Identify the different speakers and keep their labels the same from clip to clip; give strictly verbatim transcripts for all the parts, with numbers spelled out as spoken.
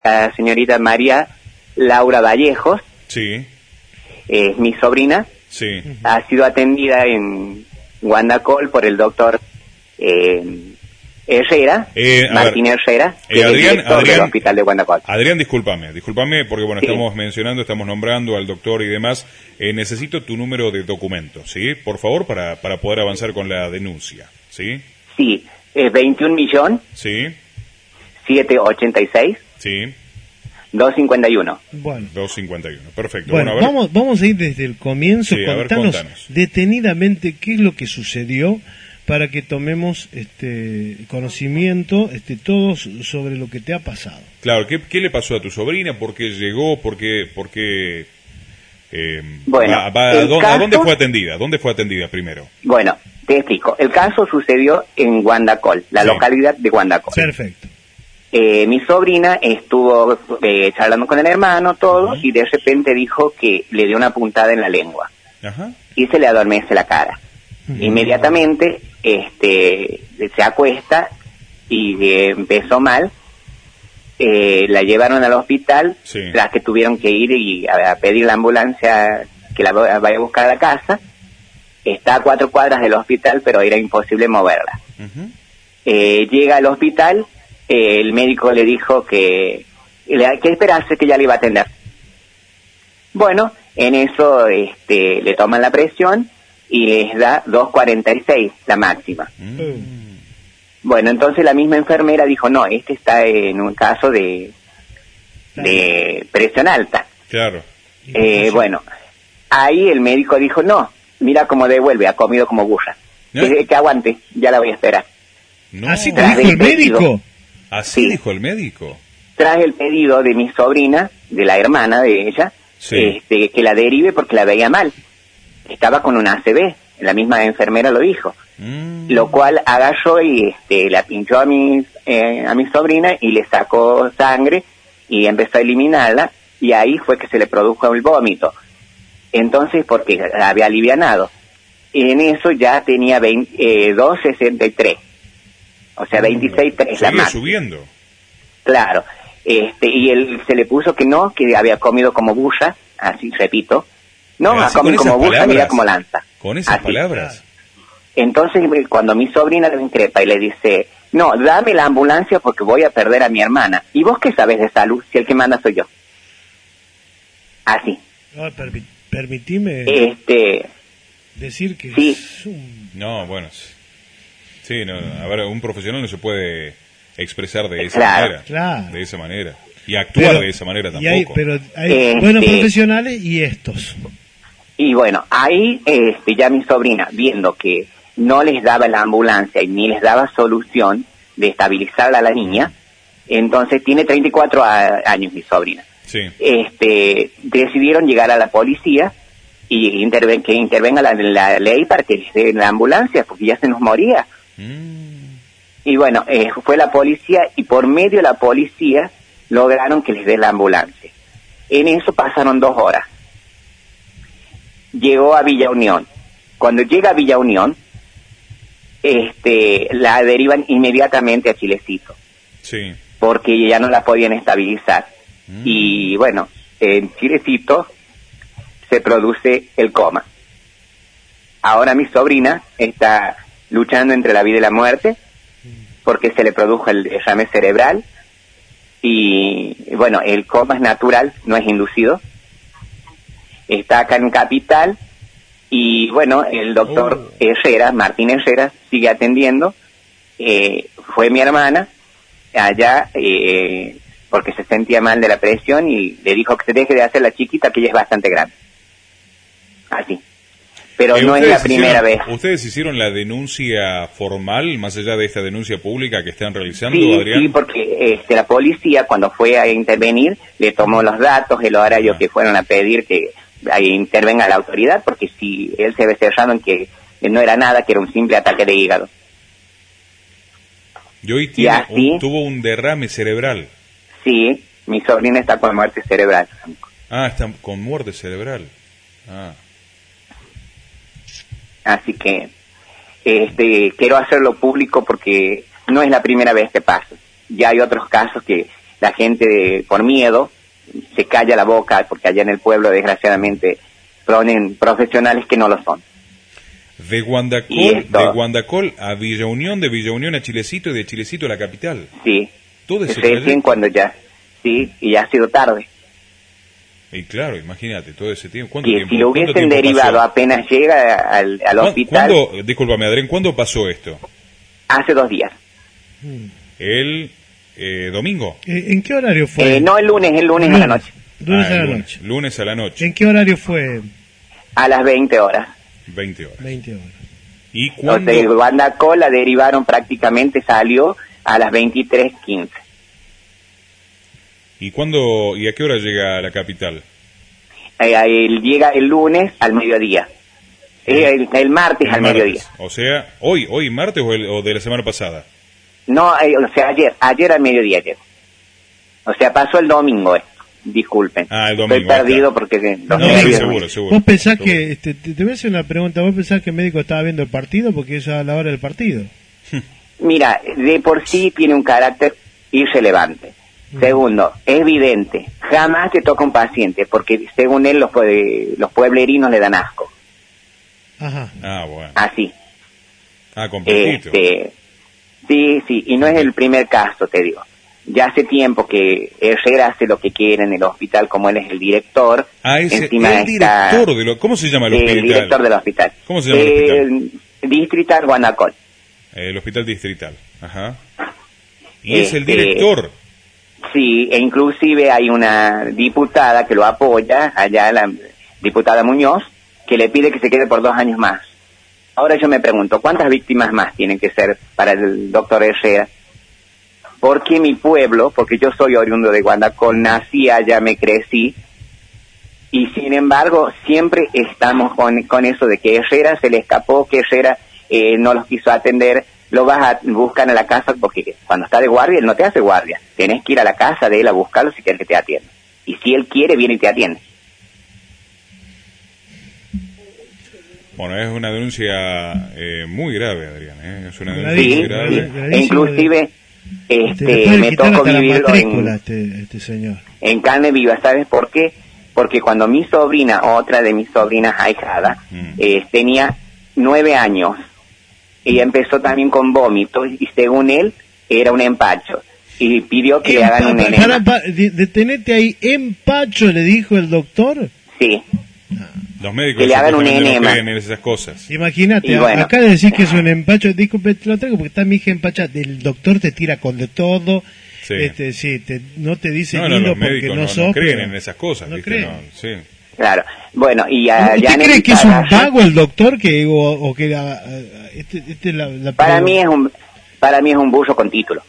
Speaker 1: la señorita María Laura Vallejos,
Speaker 2: Sí,
Speaker 1: es mi sobrina,
Speaker 2: sí.
Speaker 1: ha sido atendida en Guandacol por el doctor eh, Herrera,
Speaker 2: Eh, a
Speaker 1: Martín
Speaker 2: ver,
Speaker 1: Herrera, que
Speaker 2: eh,
Speaker 1: es el
Speaker 2: Adrián,
Speaker 1: director
Speaker 2: Adrián,
Speaker 1: del hospital de Guandacol.
Speaker 2: Adrián, discúlpame, discúlpame porque bueno,
Speaker 1: Sí.
Speaker 2: estamos mencionando, estamos nombrando al doctor y demás. Eh, necesito tu número de documento, ¿sí? Por favor, para, para poder avanzar con la denuncia, ¿sí?
Speaker 1: Sí, es veintiún millón
Speaker 2: Sí,
Speaker 1: setecientos ochenta y seis
Speaker 2: sí,
Speaker 1: doscientos cincuenta y uno.
Speaker 3: Bueno,
Speaker 2: doscientos cincuenta y uno, perfecto.
Speaker 3: bueno
Speaker 2: Bueno, a ver,
Speaker 3: vamos, vamos a ir desde el comienzo.
Speaker 2: Sí, a ver,
Speaker 3: contanos,
Speaker 2: contanos.
Speaker 3: detenidamente qué es lo que sucedió para que tomemos este conocimiento este todos sobre lo que te ha pasado.
Speaker 2: claro, ¿qué, qué le pasó a tu sobrina? ¿Por qué llegó? ¿Por qué...? Por qué eh,
Speaker 1: Bueno,
Speaker 2: va- va-
Speaker 1: el
Speaker 2: ¿a, dónde,
Speaker 1: caso-
Speaker 2: ¿A dónde fue atendida? ¿Dónde fue atendida primero?
Speaker 1: Bueno, te explico. El caso sucedió en Guandacol, la
Speaker 2: Sí.
Speaker 1: localidad de Guandacol.
Speaker 3: Perfecto.
Speaker 1: Eh, mi sobrina estuvo eh, charlando con el hermano, todo, y de repente dijo que le dio una puntada en la lengua
Speaker 2: Ajá.
Speaker 1: y se le adormece la cara. Inmediatamente este, se acuesta y eh, empezó mal. Eh, la llevaron al hospital,
Speaker 2: Sí.
Speaker 1: las que tuvieron que ir y a, a pedir la ambulancia que la va- vaya a buscar a la casa. Está a cuatro cuadras del hospital, pero era imposible moverla.
Speaker 2: Ujú.
Speaker 1: Eh, llega al hospital, eh, el médico le dijo que, le- que esperase que ya le iba a atender. Bueno, en eso este, le toman la presión y les da dos cuarenta y seis, la máxima.
Speaker 2: Mm.
Speaker 1: Bueno, entonces la misma enfermera dijo, no, este está en un caso de, de presión alta.
Speaker 2: Claro.
Speaker 1: Eh, bueno, ahí el médico dijo, no, mira cómo devuelve, ha comido como burra.
Speaker 2: ¿Eh?
Speaker 1: Que, que aguante, ya la voy a esperar.
Speaker 2: No.
Speaker 3: ¿Así te
Speaker 1: Tras
Speaker 3: dijo
Speaker 1: el
Speaker 3: el médico?
Speaker 1: pedido.
Speaker 2: Así
Speaker 1: Sí.
Speaker 2: dijo el médico.
Speaker 1: Tras el pedido de mi sobrina, de la hermana de ella,
Speaker 2: Sí.
Speaker 1: este, que la derive porque la veía mal. Estaba con una A C V, la misma enfermera lo dijo.
Speaker 2: Mm.
Speaker 1: Lo cual agarró y este, la pinchó a mi, eh, a mi sobrina y le sacó sangre y empezó a eliminarla, y ahí fue que se le produjo el vómito. Entonces, porque la había alivianado. En eso ya tenía veinte, eh, dos sesenta y tres. O sea, veintiséis tres la
Speaker 2: Seguía
Speaker 1: máxima.
Speaker 2: subiendo.
Speaker 1: Claro. Este, y él se le puso que no, que había comido como burra, así repito. No,
Speaker 2: Pero
Speaker 1: ha
Speaker 2: así, con
Speaker 1: comido como
Speaker 2: esas
Speaker 1: burra, mira
Speaker 2: palabras.
Speaker 1: como lanza.
Speaker 2: Con esas
Speaker 1: Así.
Speaker 2: palabras.
Speaker 1: Entonces, eh, cuando mi sobrina le increpa y le dice, no, dame la ambulancia porque voy a perder a mi hermana. ¿Y vos qué sabes de salud si el que manda soy yo? Así.
Speaker 3: Ah, permi- permitime
Speaker 1: Este,
Speaker 3: decir que
Speaker 1: sí.
Speaker 3: es un...
Speaker 2: No, bueno. sí. Sí, no, a ver, un profesional no se puede expresar de esa
Speaker 1: Claro.
Speaker 2: manera.
Speaker 3: Claro.
Speaker 2: De esa manera. Y actuar
Speaker 3: Pero-
Speaker 2: de esa manera
Speaker 3: y
Speaker 2: tampoco.
Speaker 3: hay, pero hay
Speaker 1: Este-
Speaker 3: buenos profesionales y estos.
Speaker 1: y bueno, ahí este, ya mi sobrina, viendo que no les daba la ambulancia y ni les daba solución de estabilizarla a la niña, entonces tiene treinta y cuatro a- años mi sobrina.
Speaker 2: Sí.
Speaker 1: Este, decidieron llegar a la policía y interven- que intervenga la, la ley para que les den la ambulancia, porque ya se nos moría.
Speaker 2: Mm.
Speaker 1: Y bueno, eh, fue la policía y por medio de la policía lograron que les dé la ambulancia. En eso pasaron dos horas. Llegó a Villa Unión. Cuando llega a Villa Unión, este, la derivan inmediatamente a Chilecito,
Speaker 2: Sí.
Speaker 1: porque ya no la podían estabilizar.
Speaker 2: Mm.
Speaker 1: Y bueno, en Chilecito se produce el coma. Ahora mi sobrina está luchando entre la vida y la muerte porque se le produjo el derrame cerebral y bueno, el coma es natural, no es inducido. Está acá en Capital y bueno, el doctor
Speaker 3: Oh.
Speaker 1: Herrera, Martín Herrera, sigue atendiendo. Eh, fue mi hermana allá eh, porque se sentía mal de la presión y le dijo que se deje de hacer la chiquita, que ella es bastante grande. Así. Pero
Speaker 2: Eh,
Speaker 1: no es la
Speaker 2: ustedes
Speaker 1: primera vez.
Speaker 2: hicieron- ¿Ustedes hicieron la denuncia formal, más allá de esta denuncia pública que están realizando,
Speaker 1: Sí,
Speaker 2: Adrián?
Speaker 1: sí, porque este, la policía cuando fue a intervenir le tomó los datos, el horario
Speaker 2: Ah.
Speaker 1: que fueron a pedir que ahí intervenga la autoridad, porque si él se ve cerrado en que no era nada, que era un simple ataque de hígado.
Speaker 2: Y hoy tiene
Speaker 1: así-
Speaker 2: un- tuvo un derrame cerebral.
Speaker 1: Sí, mi sobrina está con muerte cerebral.
Speaker 2: Ah, está con muerte cerebral. Ah.
Speaker 1: Así que este quiero hacerlo público porque no es la primera vez que pasa. Ya hay otros casos que la gente de, por miedo se calla la boca, porque allá en el pueblo desgraciadamente ponen profesionales que no lo son.
Speaker 2: De Guandacol,
Speaker 1: esto,
Speaker 2: de Guandacol a Villa Unión, de Villa Unión a Chilecito y de Chilecito a la capital.
Speaker 1: Sí,
Speaker 2: todo ese
Speaker 1: recién cuando ya, sí, y ya ha sido tarde.
Speaker 2: Y claro, imagínate, todo ese tiempo. ¿Cuánto
Speaker 1: Sí,
Speaker 2: tiempo?
Speaker 1: si lo hubiesen derivado
Speaker 2: pasó?
Speaker 1: apenas llega al, al hospital.
Speaker 2: ¿Cuándo, discúlpame, Adrián, ¿cuándo pasó esto?
Speaker 1: Hace dos días.
Speaker 2: El eh, domingo.
Speaker 3: ¿En qué horario fue?
Speaker 1: Eh, no, el lunes, el lunes, lunes a la noche.
Speaker 3: Lunes
Speaker 2: ah,
Speaker 3: a la
Speaker 2: lunes,
Speaker 3: noche.
Speaker 2: Lunes a la noche.
Speaker 3: ¿En qué horario fue?
Speaker 1: A las veinte horas.
Speaker 2: veinte horas.
Speaker 3: veinte horas.
Speaker 2: ¿Y cuándo?
Speaker 1: O sea, Guandacol la derivaron prácticamente, salió a las veintitrés quince.
Speaker 2: ¿Y cuándo y a qué hora llega a la capital?
Speaker 1: Eh, él llega el lunes al mediodía. Eh, el, el martes
Speaker 2: El
Speaker 1: al
Speaker 2: martes.
Speaker 1: mediodía.
Speaker 2: O sea, hoy, hoy martes o, el, o de la semana pasada.
Speaker 1: No, eh, o sea, ayer, ayer al mediodía ayer. O sea, pasó el domingo esto. Disculpen.
Speaker 2: Ah, el domingo.
Speaker 1: Estoy perdido porque los
Speaker 2: No,
Speaker 1: nervios-
Speaker 2: sí, seguro, seguro.
Speaker 3: ¿Vos pensás
Speaker 2: seguro.
Speaker 3: que, este, te, te voy a hacer una pregunta, ¿vos pensás que el médico estaba viendo el partido? Porque es a la hora del partido.
Speaker 1: Mira, de por sí tiene un carácter irrelevante. Segundo, es evidente, jamás te toca un paciente, porque según él los, pue- los pueblerinos le dan asco.
Speaker 3: Ajá.
Speaker 2: Ah, bueno.
Speaker 1: Así.
Speaker 2: Ah, completito.
Speaker 1: Este, sí, sí, y no es el primer caso, te digo. Ya hace tiempo que Herrera hace lo que quiere en el hospital, como él es el director.
Speaker 2: Ah, ese,
Speaker 1: encima
Speaker 2: el
Speaker 1: está-
Speaker 2: director de lo... ¿Cómo se llama el hospital?
Speaker 1: El director del hospital.
Speaker 2: ¿Cómo se llama el hospital?
Speaker 1: Eh, Distrital Guandacol.
Speaker 2: El hospital distrital. Ajá. Y es el
Speaker 1: Este,
Speaker 2: director.
Speaker 1: Sí, e inclusive hay una diputada que lo apoya, allá la diputada Muñoz, que le pide que se quede por dos años más. Ahora yo me pregunto, ¿cuántas víctimas más tienen que ser para el doctor Herrera? Porque mi pueblo, porque yo soy oriundo de Guandacol, nací allá, me crecí, y sin embargo siempre estamos con, con eso de que Herrera se le escapó, que Herrera eh, no los quiso atender, lo vas a buscar a la casa, porque cuando está de guardia él no te hace guardia, tenés que ir a la casa de él a buscarlo si quieres que te atienda, y si él quiere viene y te atiende.
Speaker 2: Bueno, es una denuncia eh, muy grave, Adrián. ¿eh? Es una denuncia
Speaker 3: Gravísimo,
Speaker 2: muy
Speaker 1: Sí,
Speaker 2: grave.
Speaker 1: sí.
Speaker 3: gravísimo.
Speaker 1: E inclusive
Speaker 3: Te
Speaker 1: este,
Speaker 3: le puede
Speaker 1: me
Speaker 3: quitar
Speaker 1: tocó
Speaker 3: hasta la
Speaker 1: vivirlo
Speaker 3: matrícula
Speaker 1: en,
Speaker 3: este, este señor.
Speaker 1: en carne viva, ¿sabes por qué? Porque cuando mi sobrina, otra de mis sobrinas ahijadas,
Speaker 2: Mm.
Speaker 1: eh, tenía nueve años, ella empezó también con vómitos y según él era un empacho y pidió que le hagan un
Speaker 3: Empa-
Speaker 1: enema.
Speaker 3: para, para, de- detenete ahí, empacho, le dijo el doctor.
Speaker 1: Sí,
Speaker 2: Los médicos
Speaker 1: Que le hagan un
Speaker 2: supuestamente no
Speaker 1: enema.
Speaker 2: creen en esas cosas.
Speaker 3: Imagínate,
Speaker 1: Y
Speaker 3: a-
Speaker 1: bueno.
Speaker 3: acá de decir que es un empacho, disculpe, te lo traigo porque está mi hija empachada. El doctor te tira con de todo.
Speaker 2: Sí.
Speaker 3: Este, sí, te- no te dice
Speaker 2: No, no,
Speaker 3: lindo
Speaker 2: los
Speaker 3: porque
Speaker 2: médicos
Speaker 3: no
Speaker 2: no,
Speaker 3: sos.
Speaker 2: no creen
Speaker 3: pero-
Speaker 2: en esas cosas.
Speaker 3: no
Speaker 2: ¿viste?
Speaker 3: creen.
Speaker 2: No, sí.
Speaker 1: claro. Bueno, y allá
Speaker 3: ¿Usted
Speaker 1: en
Speaker 3: cree
Speaker 1: el
Speaker 3: que es un
Speaker 1: Taraya,
Speaker 3: vago el doctor que o, o que la, este, este la, la-
Speaker 1: Para mí es un para mí es un burro con título.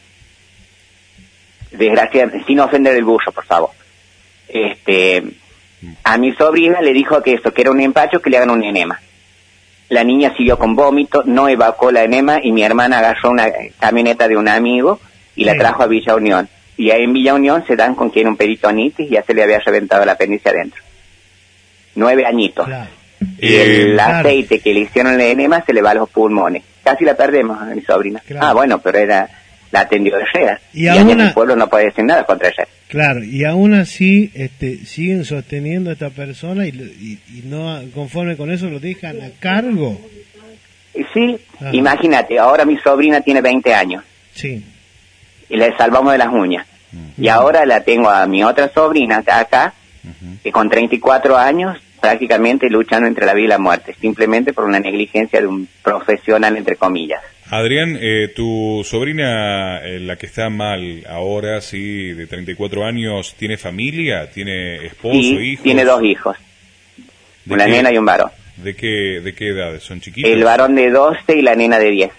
Speaker 1: Desgraciadamente, sin ofender el burro, por favor. Este, a mi sobrina le dijo que eso, que era un empacho, que le hagan un enema. La niña siguió con vómito, no evacuó la enema y mi hermana agarró una camioneta de un amigo y la
Speaker 3: Sí.
Speaker 1: trajo a Villa Unión. Y ahí en Villa Unión se dan con que era un peritonitis y ya se le había reventado el apéndice adentro. Nueve añitos.
Speaker 3: Claro.
Speaker 1: Y el
Speaker 3: Claro.
Speaker 1: aceite que le hicieron el enema se le va a los pulmones. Casi la perdemos a mi sobrina.
Speaker 3: Claro.
Speaker 1: Ah, bueno, pero era la atendió Herrera.
Speaker 3: Y
Speaker 1: Y,
Speaker 3: a
Speaker 1: allá en
Speaker 3: una-
Speaker 1: el pueblo no puede decir nada contra Herrera.
Speaker 3: Claro, y aún así este, siguen sosteniendo a esta persona y, y, y no conforme con eso lo dejan a cargo.
Speaker 1: Y sí,
Speaker 3: Ah.
Speaker 1: imagínate, ahora mi sobrina tiene veinte años
Speaker 3: Sí.
Speaker 1: y le salvamos de las uñas. Y ahora la tengo a mi otra sobrina acá, que con treinta y cuatro años, prácticamente luchando entre la vida y la muerte, simplemente por una negligencia de un profesional, entre comillas.
Speaker 2: Adrián, eh, tu sobrina, eh, la que está mal ahora, sí, de treinta y cuatro años, ¿tiene familia? ¿Tiene esposo,
Speaker 1: Sí,
Speaker 2: hijos?
Speaker 1: tiene dos hijos,
Speaker 2: ¿De
Speaker 1: una
Speaker 2: qué-
Speaker 1: nena y un varón.
Speaker 2: ¿De qué, de qué edades? ¿Son chiquitos?
Speaker 1: El varón de doce y la nena de diez.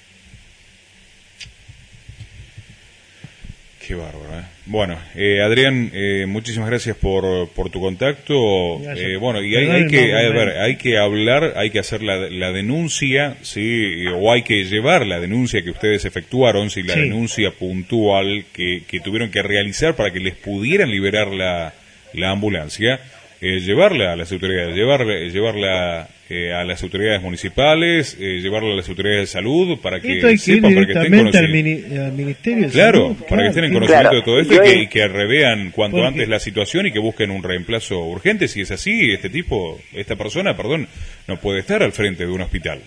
Speaker 2: Qué bárbaro, ¿eh? Bueno, eh, Adrián, eh, muchísimas gracias por, por tu contacto.
Speaker 3: Gracias.
Speaker 2: Eh, bueno, y hay,
Speaker 3: Perdón,
Speaker 2: hay que,
Speaker 3: no,
Speaker 2: a
Speaker 3: no,
Speaker 2: ver,
Speaker 3: no.
Speaker 2: hay que hablar, hay que hacer la, la denuncia, sí, o hay que llevar la denuncia que ustedes efectuaron, sí, la
Speaker 3: Sí.
Speaker 2: denuncia puntual que, que tuvieron que realizar para que les pudieran liberar la, la ambulancia. eh, llevarla a las autoridades, llevarle, llevarla eh, a las autoridades municipales, eh, llevarla a las autoridades de salud para que
Speaker 3: esto hay que
Speaker 2: sepan,
Speaker 3: ir
Speaker 2: para que estén
Speaker 3: directamente al,
Speaker 2: conocimientos.
Speaker 3: mini- al Ministerio de
Speaker 2: Claro,
Speaker 3: Salud,
Speaker 2: para
Speaker 3: claro,
Speaker 2: que estén en
Speaker 3: sí.
Speaker 2: conocimiento
Speaker 1: Claro,
Speaker 2: de todo esto
Speaker 1: yo
Speaker 2: y que,
Speaker 1: he-
Speaker 2: y que revean cuanto
Speaker 3: Porque-
Speaker 2: antes la situación y que busquen un reemplazo urgente. Si es así, este tipo, esta persona, perdón, no puede estar al frente de un hospital.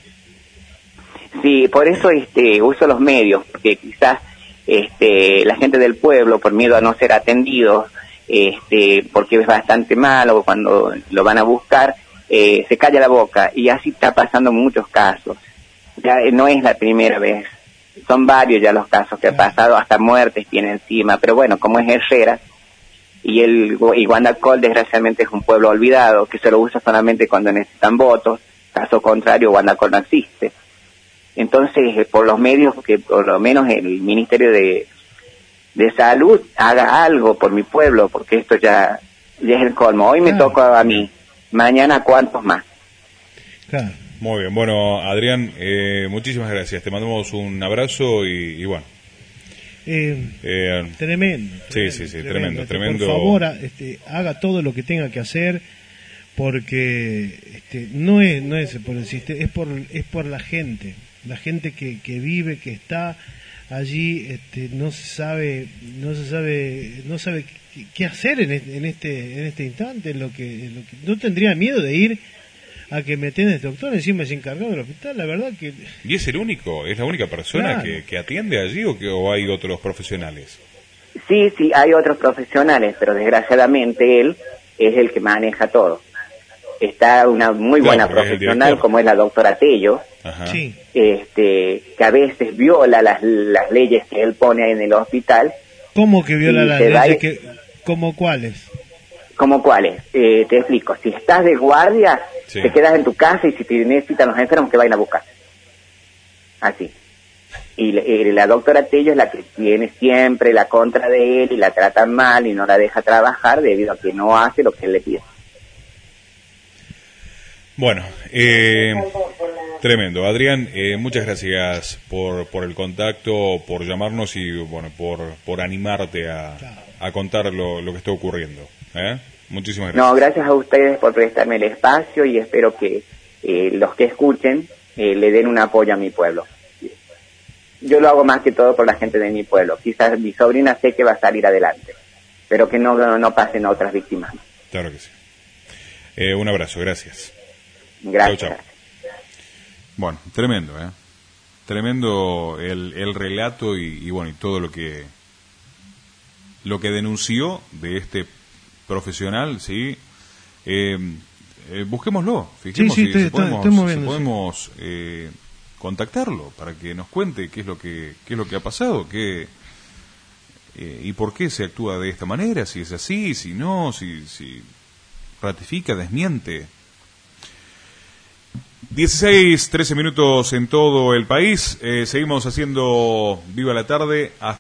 Speaker 1: Sí, por eso este, uso los medios, porque quizás este, la gente del pueblo, por miedo a no ser atendidos, este, porque es bastante malo cuando lo van a buscar, eh, se calla la boca, y así está pasando en muchos casos. Ya eh, no es la primera vez, son varios ya los casos que han pasado, hasta muertes tiene encima, pero bueno, como es Herrera, y el y Guandacol desgraciadamente es un pueblo olvidado, que se lo usa solamente cuando necesitan votos, caso contrario Guandacol no existe. Entonces, eh, por los medios, que por lo menos el Ministerio de, de Salud haga algo por mi pueblo, porque esto ya, ya es el colmo. Hoy me
Speaker 3: Claro.
Speaker 1: toca a mí, mañana cuántos más.
Speaker 3: Claro.
Speaker 2: Muy bien, bueno, Adrián, eh, muchísimas gracias. Te mandamos un abrazo y, y bueno.
Speaker 3: Eh,
Speaker 2: Eh,
Speaker 3: tremendo,
Speaker 2: Sí,
Speaker 3: tremendo,
Speaker 2: sí, sí, tremendo,
Speaker 3: Este,
Speaker 2: tremendo.
Speaker 3: Por favor, a- este, haga todo lo que tenga que hacer, porque este, no es no es por el sistema, es por es por la gente, la gente que, que vive, que está allí, este, no se sabe no se sabe no sabe qué, qué hacer en este, en este en este instante, en lo que, en lo que no tendría miedo de ir a que me atienda este doctor, encima es encargado del hospital, la verdad que
Speaker 2: ¿Y es el único, es la única persona
Speaker 3: Claro.
Speaker 2: que, que atiende allí o, que, o hay otros profesionales?
Speaker 1: Sí, sí, hay otros profesionales, pero desgraciadamente él es el que maneja todo. Está una muy
Speaker 2: Claro,
Speaker 1: buena
Speaker 2: porque es el
Speaker 1: profesional
Speaker 2: director.
Speaker 1: como es la doctora Tello,
Speaker 2: Ajá.
Speaker 3: sí,
Speaker 1: este, que a veces viola las, las leyes que él pone en el hospital.
Speaker 3: ¿cómo que viola
Speaker 1: Y
Speaker 3: las
Speaker 1: se va
Speaker 3: leyes?
Speaker 1: y-
Speaker 3: Que, ¿Cómo cuáles?
Speaker 1: ¿Cómo cuáles? Eh, te explico. Si estás de guardia,
Speaker 2: Sí.
Speaker 1: te quedas en tu casa, y si te necesitan los enfermos, te vayan a buscar. Así. Y la, eh, la doctora Tello es la que tiene siempre la contra de él y la tratan mal y no la deja trabajar debido a que no hace lo que él le pide.
Speaker 2: Bueno, eh, tremendo. Adrián, eh, muchas gracias por, por el contacto, por llamarnos y bueno, por, por animarte a, a contar lo, lo que está ocurriendo. ¿eh? Muchísimas gracias.
Speaker 1: No, gracias a ustedes por prestarme el espacio y espero que eh, los que escuchen eh, le den un apoyo a mi pueblo. Yo lo hago más que todo por la gente de mi pueblo. Quizás mi sobrina sé que va a salir adelante, pero que no, no, no pasen otras víctimas.
Speaker 2: Claro que sí. Eh, un abrazo, gracias.
Speaker 1: Gracias.
Speaker 2: Chau, chau. Bueno, tremendo, ¿eh? Tremendo el, el relato y, y bueno, y todo lo que lo que denunció de este profesional, ¿sí? Eh, eh, busquémoslo, fijemos
Speaker 3: Sí, sí,
Speaker 2: si, si
Speaker 3: estoy-
Speaker 2: podemos,
Speaker 3: estoy moviendo,
Speaker 2: si
Speaker 3: sí.
Speaker 2: podemos eh, contactarlo para que nos cuente qué es lo que qué es lo que ha pasado, qué eh, y por qué se actúa de esta manera, si es así, si no, si, si ratifica, desmiente. dieciséis, trece minutos en todo el país. Eh, seguimos haciendo Viva la Tarde. Hasta